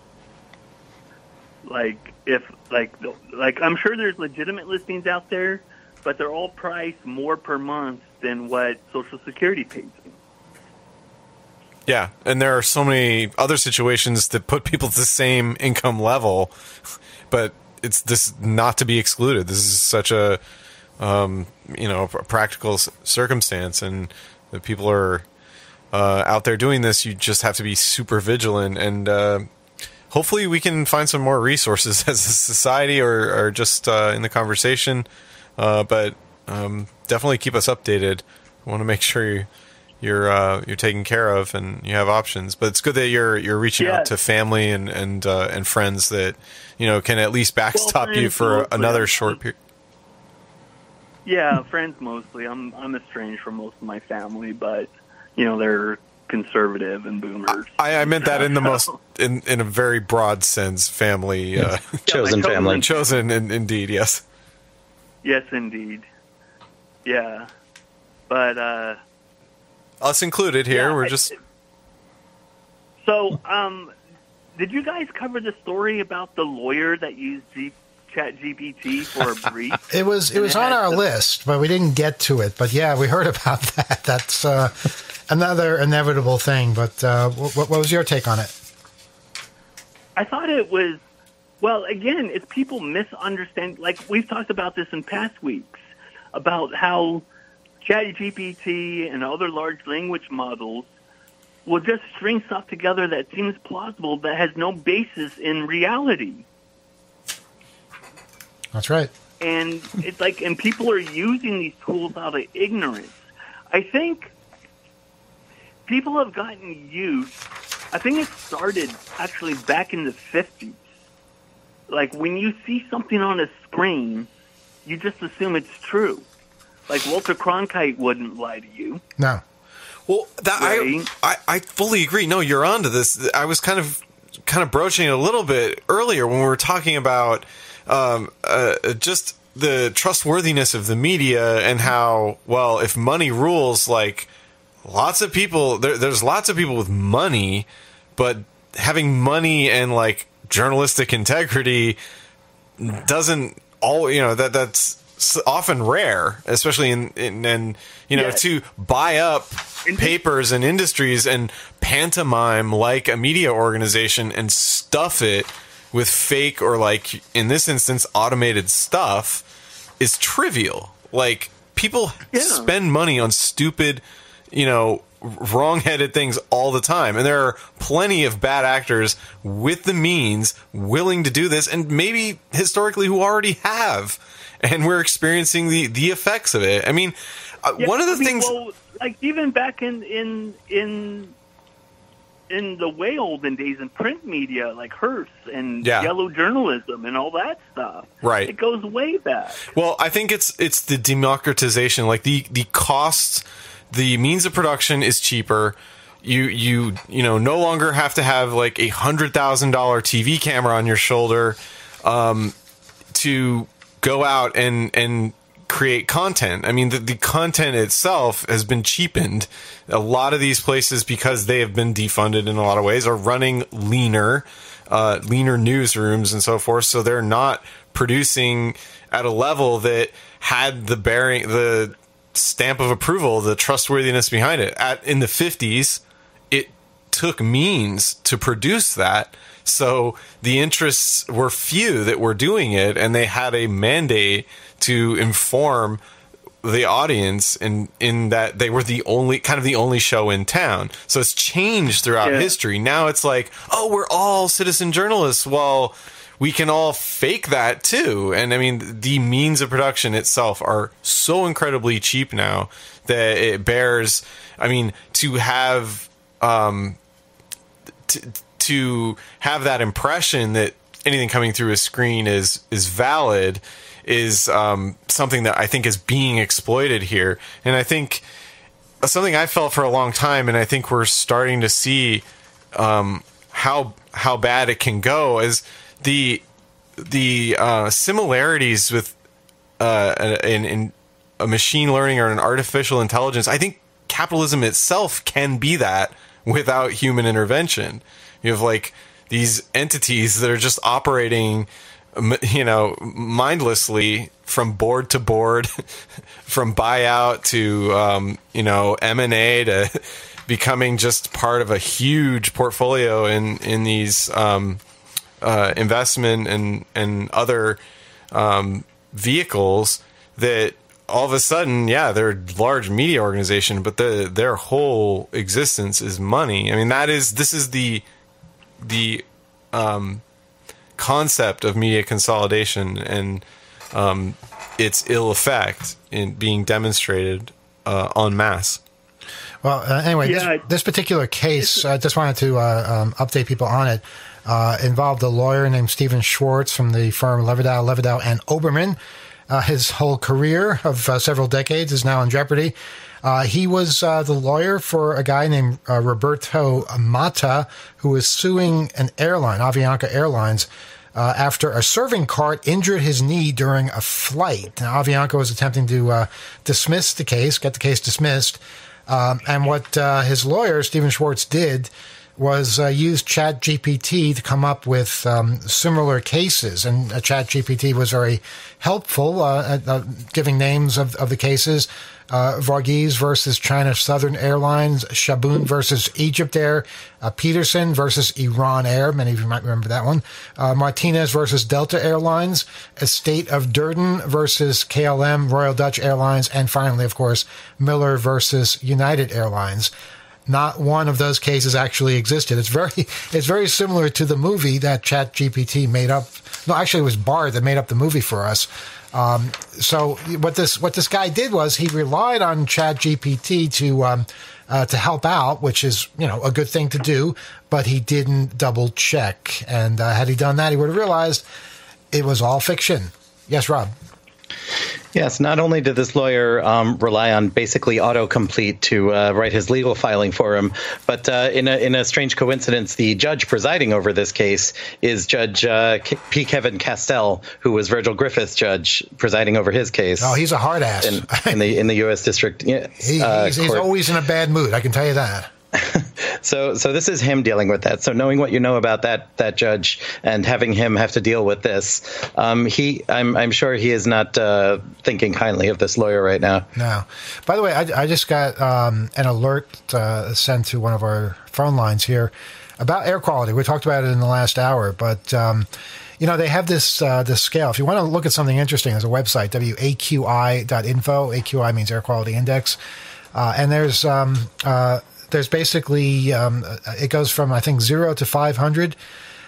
I'm sure there's legitimate listings out there, but they're all priced more per month than what Social Security pays me. Yeah, and there are so many other situations that put people at the same income level, but it's this not to be excluded. This is such a practical circumstance, and the people are out there doing this. You just have to be super vigilant, and hopefully we can find some more resources as a society or just in the conversation. But definitely keep us updated. I want to make sure you're taken care of and you have options. But it's good that you're reaching out to family and friends that can at least backstop you for another short period. Yeah, friends mostly. I'm estranged from most of my family, but they're conservative and boomers. I meant that in the most in a very broad sense, family, chosen family, chosen indeed, yes. Yes, indeed. Yeah, but us included here. We're just. So, did you guys cover the story about the lawyer that used ChatGPT for a brief? It was on our list, but we didn't get to it. But yeah, we heard about that. That's another inevitable thing. But what was your take on it? I thought it was, well, again, it's people misunderstand. Like, we've talked about this in past weeks, about how ChatGPT and other large language models will just string stuff together that seems plausible that has no basis in reality. That's right. And it's like, and people are using these tools out of ignorance. I think people have gotten used. I think it started actually back in the 50s. Like, when you see something on a screen, you just assume it's true. Like, Walter Cronkite wouldn't lie to you. No. Well, I fully agree. No, you're onto this. I was kind of broaching it a little bit earlier when we were talking about just the trustworthiness of the media and how, well, if money rules, like, lots of people, there's lots of people with money, but having money and, like, journalistic integrity doesn't all, that's often rare, especially in to buy up papers and industries and pantomime like a media organization and stuff it with fake or, like in this instance, automated stuff is trivial. Like, people spend money on stupid, wrong-headed things all the time, and there are plenty of bad actors with the means willing to do this, and maybe historically who already have, and we're experiencing the effects of it. I mean, one of the things, like even back in the way olden days in print media, like Hearst and yellow journalism and all that stuff. Right. It goes way back. Well, I think it's the democratization, like the costs, the means of production is cheaper. You no longer have to have like $100,000 TV camera on your shoulder to go out and create content. I mean, the content itself has been cheapened. A lot of these places, because they have been defunded in a lot of ways, are running leaner newsrooms and so forth. So they're not producing at a level that had the stamp of approval, the trustworthiness behind it. In the 50s, it took means to produce that. So the interests were few that were doing it, and they had a mandate to inform the audience in that they were the only show in town. So it's changed throughout history. Now it's like, oh, we're all citizen journalists. Well, we can all fake that too. And I mean, the means of production itself are so incredibly cheap now that it bears, I mean, to have to have that impression that anything coming through a screen is valid is something that I think is being exploited here. And I think something I felt for a long time, and I think we're starting to see how bad it can go, is the similarities with in a machine learning or an artificial intelligence. I think capitalism itself can be that without human intervention. You have like these entities that are just operating, mindlessly from board to board, from buyout to, M&A to becoming just part of a huge portfolio in these investment and other vehicles that all of a sudden, they're a large media organization, but their whole existence is money. I mean, this is the concept of media consolidation and its ill effect in being demonstrated en masse. Well, anyway, this particular case, I just wanted to update people on it, involved a lawyer named Stephen Schwartz from the firm Levidow and Oberman. His whole career of several decades is now in jeopardy. He was the lawyer for a guy named Roberto Mata, who was suing an airline, Avianca Airlines, after a serving cart injured his knee during a flight. Now, Avianca was attempting to dismiss the case, get the case dismissed. And what his lawyer, Stephen Schwartz, did was use ChatGPT to come up with similar cases. And ChatGPT was very helpful at giving names of the cases. Varghese versus China Southern Airlines, Shaboon versus Egypt Air, Peterson versus Iran Air. Many of you might remember that one. Martinez versus Delta Airlines, Estate of Durden versus KLM, Royal Dutch Airlines, and finally, of course, Miller versus United Airlines. Not one of those cases actually existed. It's very similar to the movie that ChatGPT made up. No, actually, it was Bard that made up the movie for us. So what this guy did was he relied on ChatGPT to help out, which is a good thing to do, but he didn't double check. And had he done that, he would have realized it was all fiction. Yes, Rob. Yes, not only did this lawyer rely on basically autocomplete to write his legal filing for him, but in a strange coincidence, the judge presiding over this case is Judge P. Kevin Castell, who was Virgil Griffith's judge presiding over his case. Oh, he's a hard ass in the U.S. District. He's always in a bad mood. I can tell you that. So this is him dealing with that. So knowing what you know about that judge and having him have to deal with this, I'm sure he is not thinking kindly of this lawyer right now. No. By the way, I just got an alert sent to one of our phone lines here about air quality. We talked about it in the last hour, but they have this scale. If you want to look at something interesting, there's a website, WAQI.info. AQI means Air Quality Index, and there's basically it goes from, I think, 0 to 500.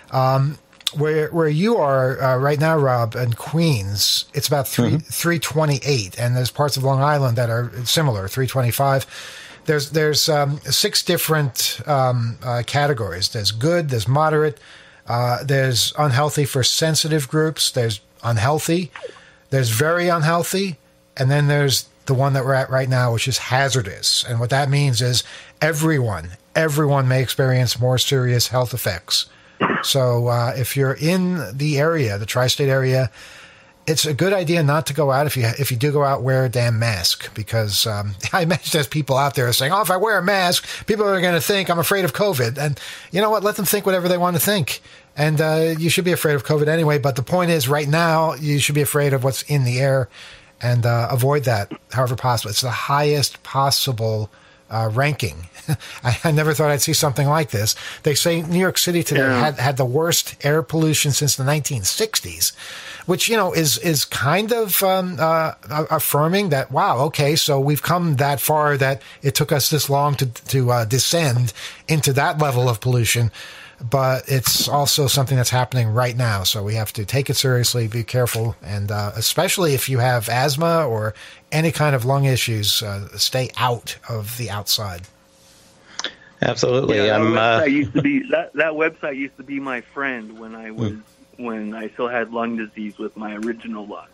Where you are right now, Rob, in Queens, it's about 328, and there's parts of Long Island that are similar, 325. There's 6 different categories. There's good, there's moderate, there's unhealthy for sensitive groups, there's unhealthy, there's very unhealthy, and then there's the one that we're at right now, which is hazardous. And what that means is everyone may experience more serious health effects. So if you're in the area, the tri-state area, it's a good idea not to go out. If you do go out, wear a damn mask, because I imagine there's people out there saying, if I wear a mask, people are going to think I'm afraid of COVID. And you know what? Let them think whatever they want to think. And you should be afraid of COVID anyway. But the point is, right now, you should be afraid of what's in the air and avoid that however possible. It's the highest possible ranking. I never thought I'd see something like this. They say New York City today had the worst air pollution since the 1960s, which, is kind of affirming that, wow, okay, so we've come that far that it took us this long to descend into that level of pollution. But it's also something that's happening right now, so we have to take it seriously, be careful, and especially if you have asthma or any kind of lung issues, stay out of the outside. Absolutely. Yeah, that website used to be my friend when I still had lung disease with my original lungs.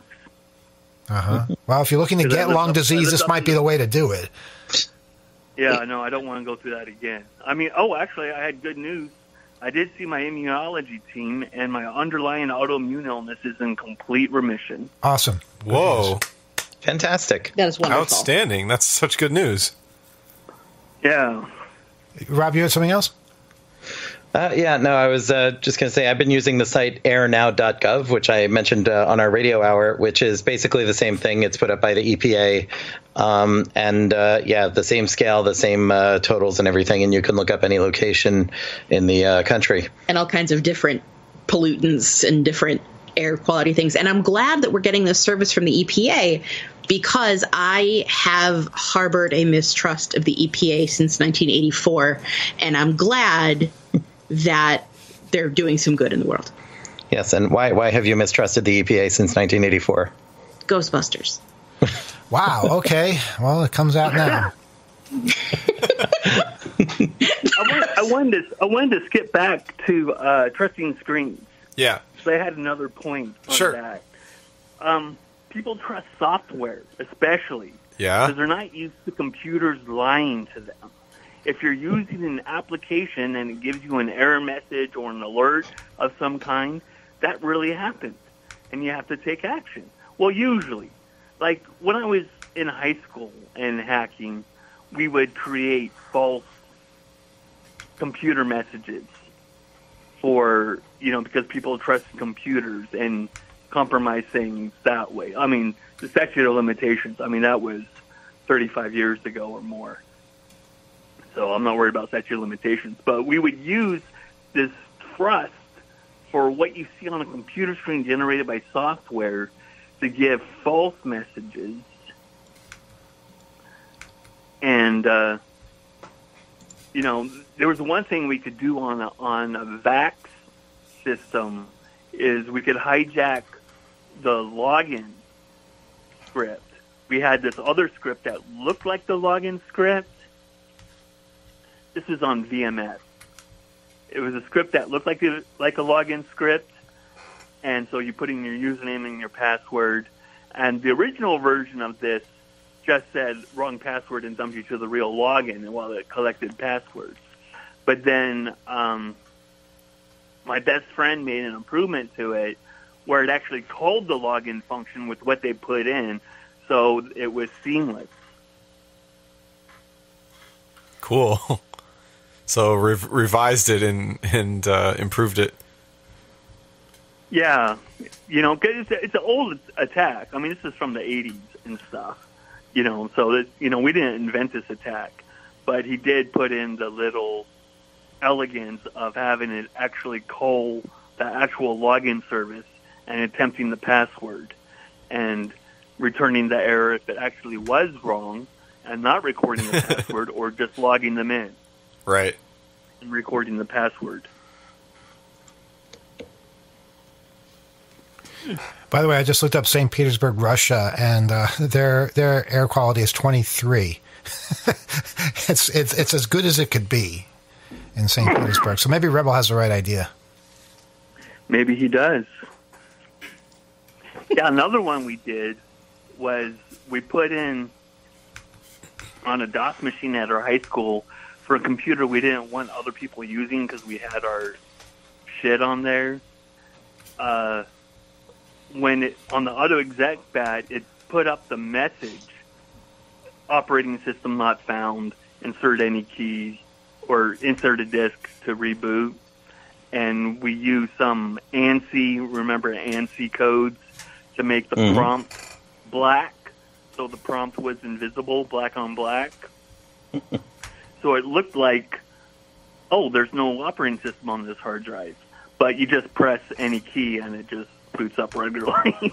Well, if you're looking to get lung disease, this might be the way to do it. Yeah, no, I don't want to go through that again. I mean, actually, I had good news. I did see my immunology team, and my underlying autoimmune illness is in complete remission. Awesome. Whoa. Fantastic. That is wonderful. Outstanding. That's such good news. Yeah. Rob, you had something else? I was just going to say I've been using the site airnow.gov, which I mentioned on our radio hour, which is basically the same thing. It's put up by the EPA. The same scale, the same totals and everything. And you can look up any location in the country. And all kinds of different pollutants and different air quality things. And I'm glad that we're getting this service from the EPA, because I have harbored a mistrust of the EPA since 1984. And I'm glad that they're doing some good in the world. Yes, and why have you mistrusted the EPA since 1984? Ghostbusters. Wow, okay. Well, it comes out now. I wanted to skip back to trusting screens. Yeah. So I had another point on that. People trust software, especially. Yeah. Because they're not used to computers lying to them. If you're using an application and it gives you an error message or an alert of some kind, that really happens, and you have to take action. Well, usually, like when I was in high school and hacking, we would create false computer messages for, because people trust computers and compromise things that way. I mean, the statute of limitations, that was 35 years ago or more. So I'm not worried about statute of limitations. But we would use this trust for what you see on a computer screen generated by software to give false messages. And, there was one thing we could do on a VAX system is we could hijack the login script. We had this other script that looked like the login script. This is on VMS. It was a script that looked like a login script, and so you put in your username and your password. And the original version of this just said wrong password and dumped you to the real login while it collected passwords. But then my best friend made an improvement to it where it actually called the login function with what they put in, so it was seamless. Cool. So revised it and improved it. Yeah, 'cause it's an old attack. I mean, this is from the 80s and stuff. So that we didn't invent this attack, but he did put in the little elegance of having it actually call the actual login service and attempting the password and returning the error if it actually was wrong and not recording the password or just logging them in. Right. And recording the password. By the way, I just looked up St. Petersburg, Russia, and their air quality is 23. It's as good as it could be in St. Petersburg. So maybe Rebel has the right idea. Maybe he does. Yeah, another one we did was we put in on a DOS machine at our high school for a computer we didn't want other people using because we had our shit on there. When on the auto exec pad, it put up the message, operating system not found, insert any keys, or insert a disk to reboot. And we used some ANSI, remember ANSI codes, to make the prompt black, so the prompt was invisible, black on black. So it looked like, there's no operating system on this hard drive. But you just press any key and it just boots up regularly.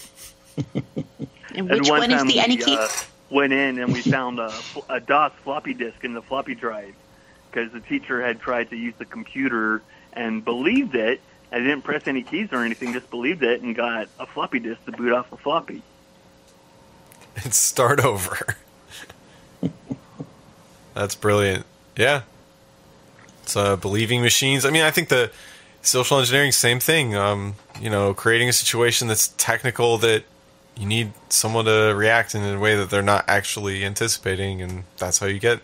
And which one is the any key? Went in and we found a DOS floppy disk in the floppy drive because the teacher had tried to use the computer and believed it. I didn't press any keys or anything, just believed it and got a floppy disk to boot off the floppy. And start over. That's brilliant. Yeah. It's believing machines. I mean, I think the social engineering, same thing. Creating a situation that's technical that you need someone to react in a way that they're not actually anticipating, and that's how you get.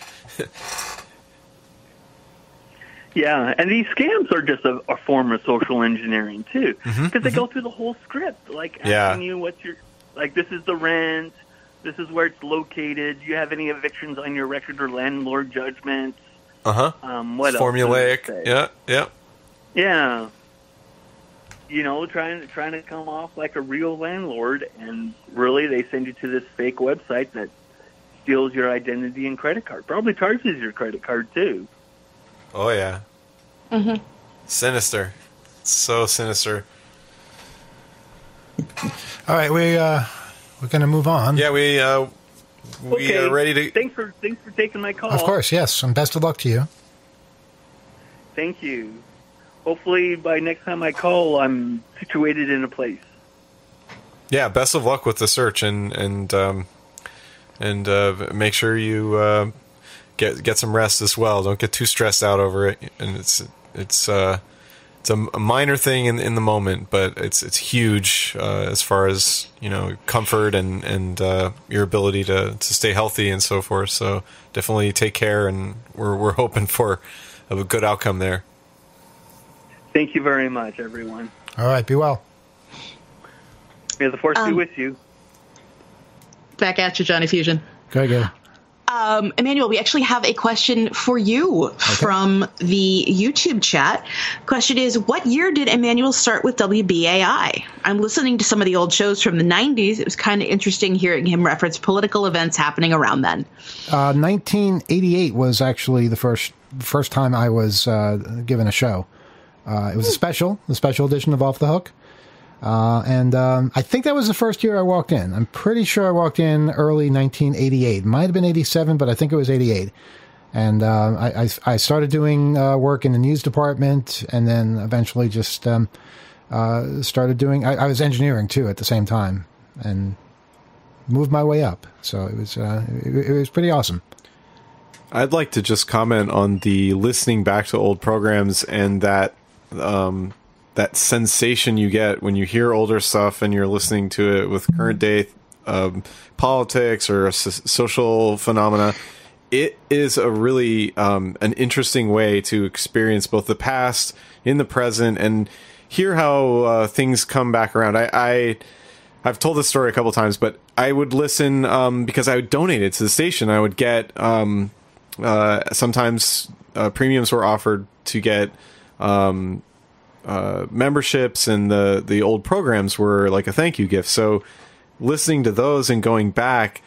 Yeah, and these scams are just a form of social engineering too, because they go through the whole script, like asking you what's your, this is the rent, this is where it's located. Do you have any evictions on your record or landlord judgments? What formulaic? else? Yeah. Yeah. Trying to come off like a real landlord, and really they send you to this fake website that steals your identity and credit card. Probably charges your credit card too. Oh yeah. Sinister. So sinister. All right, we're going to move on. Yeah, we are ready to. Thanks for taking my call. Of course, yes, and best of luck to you. Thank you. Hopefully, by next time I call, I'm situated in a place. Yeah, best of luck with the search, and make sure you get some rest as well. Don't get too stressed out over it. And it's a minor thing in the moment, but it's huge as far as comfort and your ability to stay healthy and so forth. So definitely take care, and we're hoping for a good outcome there. Thank you very much, everyone. All right, be well. May the force be with you. Back at you, Johnny Fusion. Go. Emmanuel, we actually have a question for you from the YouTube chat. Question is, what year did Emmanuel start with WBAI? I'm listening to some of the old shows from the 90s. It was kind of interesting hearing him reference political events happening around then. 1988 was actually the first time I was given a show. It was the special edition of Off the Hook. And I think that was the first year I walked in. I'm pretty sure I walked in early 1988. Might have been 87, but I think it was 88. And I started doing work in the news department, and then eventually just started doing. I was engineering too at the same time, and moved my way up. So it was pretty awesome. I'd like to just comment on the listening back to old programs and that sensation you get when you hear older stuff and you're listening to it with current day politics or social phenomena. It is a really an interesting way to experience both the past in the present and hear how things come back around. I've told this story a couple times, but I would listen because I would donate it to the station. I would get sometimes premiums were offered to get memberships, and the old programs were like a thank you gift. So listening to those and going back,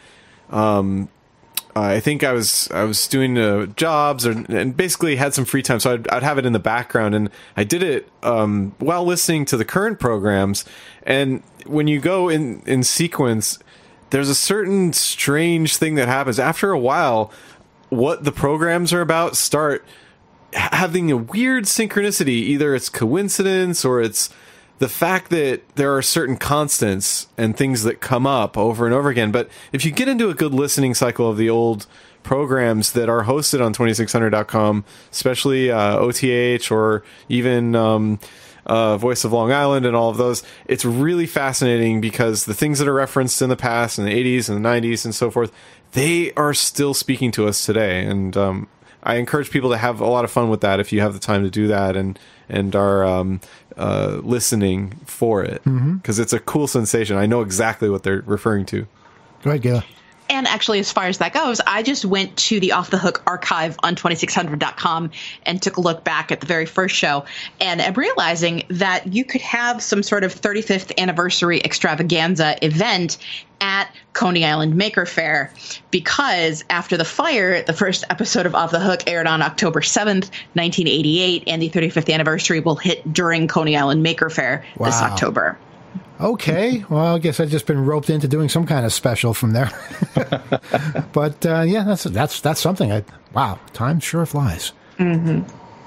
I think I was doing jobs and basically had some free time, so I'd have it in the background, and I did it while listening to the current programs. And when you go in sequence, there's a certain strange thing that happens after a while. What the programs are about start having a weird synchronicity. Either it's coincidence or it's the fact that there are certain constants and things that come up over and over again. But if you get into a good listening cycle of the old programs that are hosted on 2600.com, especially OTH or even Voice of Long Island and all of those, it's really fascinating because the things that are referenced in the past, in the 80s and the 90s and so forth, they are still speaking to us today. And I encourage people to have a lot of fun with that if you have the time to do that and are listening for it, because it's a cool sensation. I know exactly what they're referring to. Go ahead, Gayla. And actually, as far as that goes, I just went to the Off the Hook archive on 2600.com and took a look back at the very first show. And I'm realizing that you could have some sort of 35th anniversary extravaganza event at Coney Island Maker Faire, because after the fire, the first episode of Off the Hook aired on October 7th, 1988, and the 35th anniversary will hit during Coney Island Maker Faire this October. Okay, well, I guess I've just been roped into doing some kind of special from there. But yeah, that's something. Wow, time sure flies. Mm-hmm.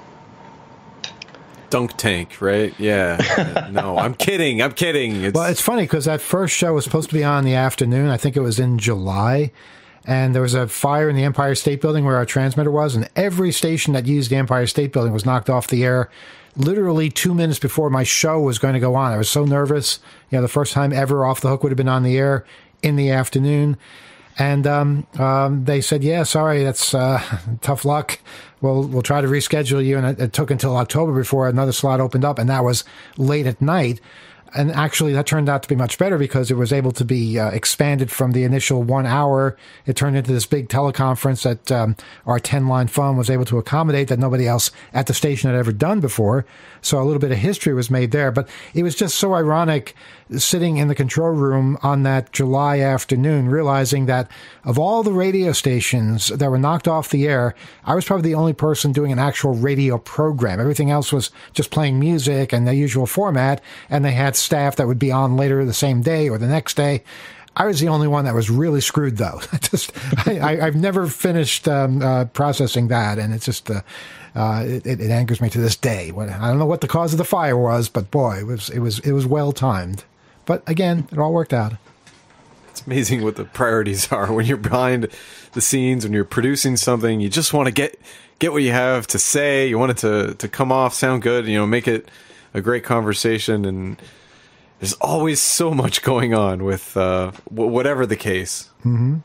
Dunk tank, right? Yeah. No, I'm kidding. Well, it's funny because that first show was supposed to be on in the afternoon. I think it was in July. And there was a fire in the Empire State Building where our transmitter was, and every station that used the Empire State Building was knocked off the air literally 2 minutes before my show was going to go on. I was so nervous. You know, the first time ever Off the Hook would have been on the air in the afternoon. And they said, yeah, sorry, that's tough luck. We'll try to reschedule you. And it took until October before another slot opened up, and that was late at night. And actually, that turned out to be much better because it was able to be expanded from the initial 1 hour. It turned into this big teleconference that our 10-line phone was able to accommodate that nobody else at the station had ever done before. So a little bit of history was made there. But it was just so ironic sitting in the control room on that July afternoon, realizing that of all the radio stations that were knocked off the air, I was probably the only person doing an actual radio program. Everything else was just playing music and the usual format, and they had staff that would be on later the same day or the next day. I was the only one that was really screwed, though. I've never finished processing that, and it's just it angers me to this day. I don't know what the cause of the fire was, but boy, it was well timed. But again, it all worked out. It's amazing what the priorities are when you're behind the scenes, when you're producing something. You just want to get what you have to say. You want it to come off, sound good, make it a great conversation. And there's always so much going on with whatever the case. Mm-hmm.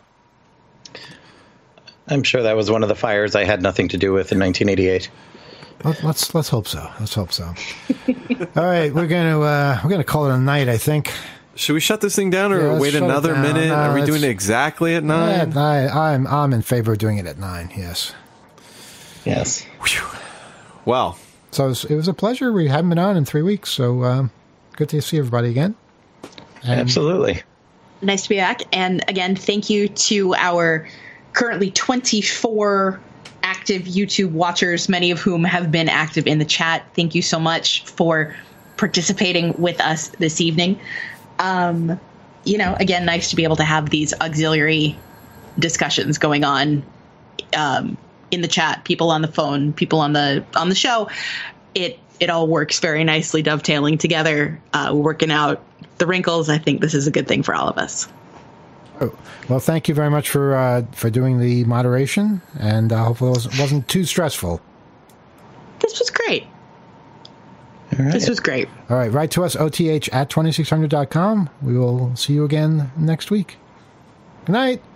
I'm sure that was one of the fires I had nothing to do with in 1988. Let's hope so. Let's hope so. All right, we're gonna call it a night, I think. Should we shut this thing down or wait another minute? Are we doing it exactly at 9? I'm in favor of doing it at 9. Yes. Yes. Whew. Well, so it was a pleasure. We haven't been on in 3 weeks, so good to see everybody again. Absolutely. Nice to be back. And again, thank you to our currently 24 active YouTube watchers, many of whom have been active in the chat. Thank you so much for participating with us this evening. Again, nice to be able to have these auxiliary discussions going on in the chat, people on the phone, people on the show. It all works very nicely, dovetailing together, working out the wrinkles. I think this is a good thing for all of us. Oh, well, thank you very much for doing the moderation, and hopefully it wasn't too stressful. This was great. All right. This was great. All right, write to us, OTH at 2600.com. We will see you again next week. Good night.